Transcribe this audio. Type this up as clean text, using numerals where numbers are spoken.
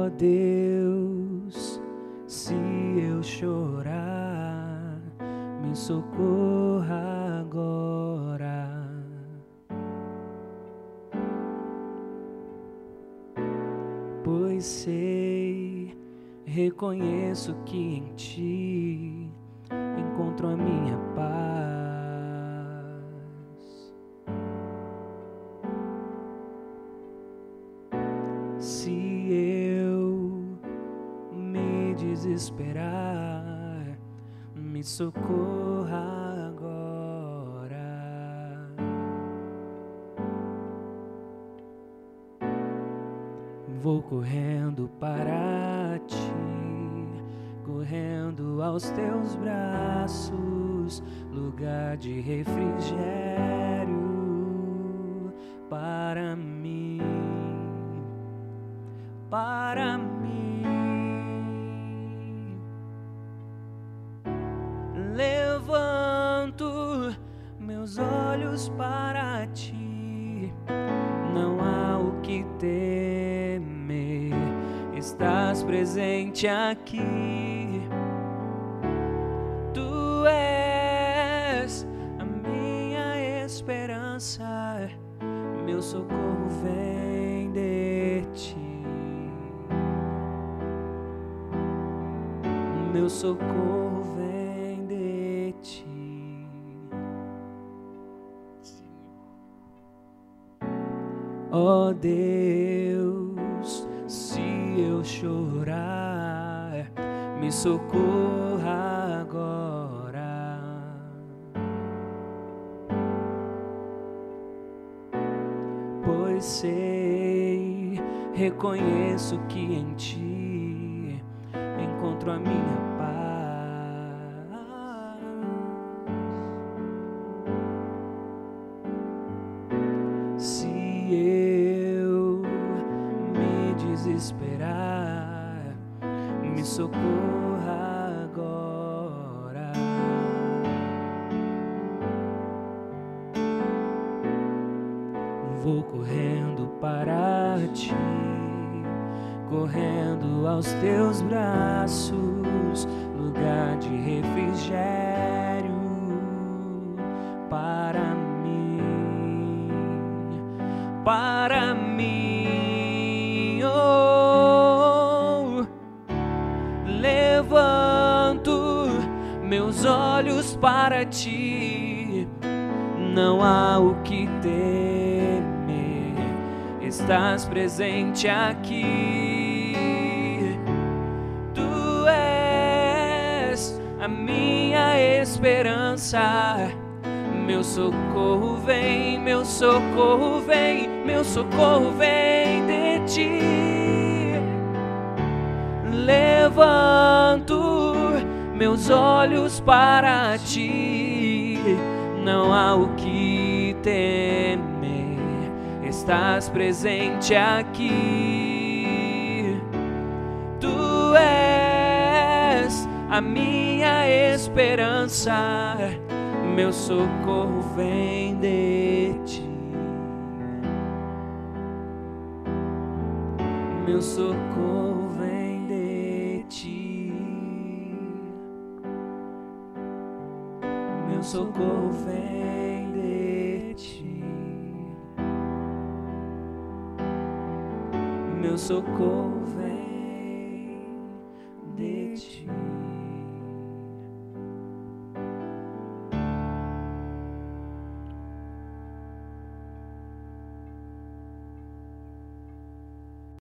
Ó Deus, se eu chorar, me socorra agora. Pois sei, reconheço que em Ti encontro a minha paz. Se eu me desesperar, me socorra agora. Vou correndo para Ti, correndo aos Teus braços, lugar de refrigério para mim, para mim. Levanto meus olhos para Ti, não há o que temer, estás presente aqui. Tu és a minha esperança, meu socorro vem de Ti. Meu socorro vem de Ti. Ó Deus, se eu chorar, me socorra agora. Pois sei, reconheço que em Ti encontro a minha paz. Se eu me desesperar, me socorra agora. Vou correndo para Ti, correndo aos Teus braços, lugar de refrigério para mim, para mim. Oh, levanto meus olhos para Ti, não há o que temer, estás presente aqui. Tu és a minha esperança, meu socorro vem, meu socorro vem, meu socorro vem de Ti. Levanto meus olhos para Ti, não há o que temer, estás presente aqui. Tu és a minha esperança, meu socorro vem de Ti. Meu socorro vem de Ti. Meu socorro vem de Ti. Meu socorro vem de Ti.